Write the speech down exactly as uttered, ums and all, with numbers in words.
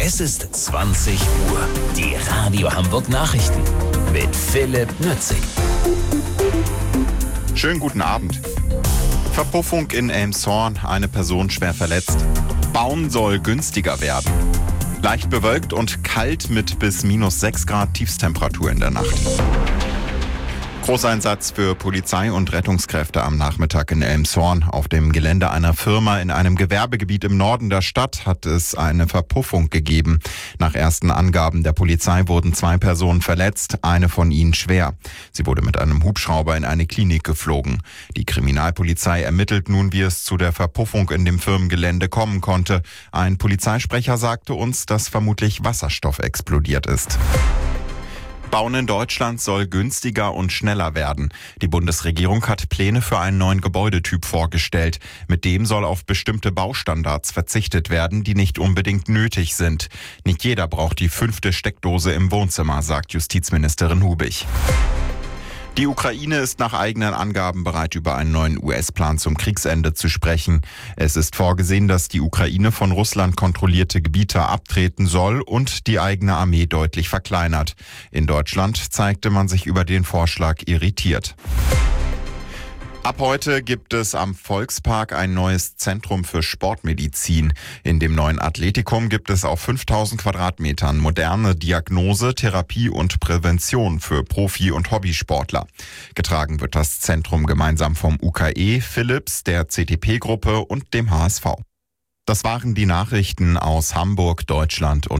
Es ist zwanzig Uhr. Die Radio Hamburg Nachrichten mit Philipp Nützig. Schönen guten Abend. Verpuffung in Elmshorn, eine Person schwer verletzt. Bauen soll günstiger werden. Leicht bewölkt und kalt mit bis minus sechs Grad Tiefstemperatur in der Nacht. Großeinsatz für Polizei und Rettungskräfte am Nachmittag in Elmshorn. Auf dem Gelände einer Firma in einem Gewerbegebiet im Norden der Stadt hat es eine Verpuffung gegeben. Nach ersten Angaben der Polizei wurden zwei Personen verletzt, eine von ihnen schwer. Sie wurde mit einem Hubschrauber in eine Klinik geflogen. Die Kriminalpolizei ermittelt nun, wie es zu der Verpuffung in dem Firmengelände kommen konnte. Ein Polizeisprecher sagte uns, dass vermutlich Wasserstoff explodiert ist. Bauen in Deutschland soll günstiger und schneller werden. Die Bundesregierung hat Pläne für einen neuen Gebäudetyp vorgestellt. Mit dem soll auf bestimmte Baustandards verzichtet werden, die nicht unbedingt nötig sind. Nicht jeder braucht die fünfte Steckdose im Wohnzimmer, sagt Justizministerin Hubig. Die Ukraine ist nach eigenen Angaben bereit, über einen neuen U S-Plan zum Kriegsende zu sprechen. Es ist vorgesehen, dass die Ukraine von Russland kontrollierte Gebiete abtreten soll und die eigene Armee deutlich verkleinert. In Deutschland zeigte man sich über den Vorschlag irritiert. Ab heute gibt es am Volkspark ein neues Zentrum für Sportmedizin. In dem neuen Athletikum gibt es auf fünftausend Quadratmetern moderne Diagnose, Therapie und Prävention für Profi- und Hobbysportler. Getragen wird das Zentrum gemeinsam vom U K E, Philips, der C T P-Gruppe und dem H S V. Das waren die Nachrichten aus Hamburg, Deutschland und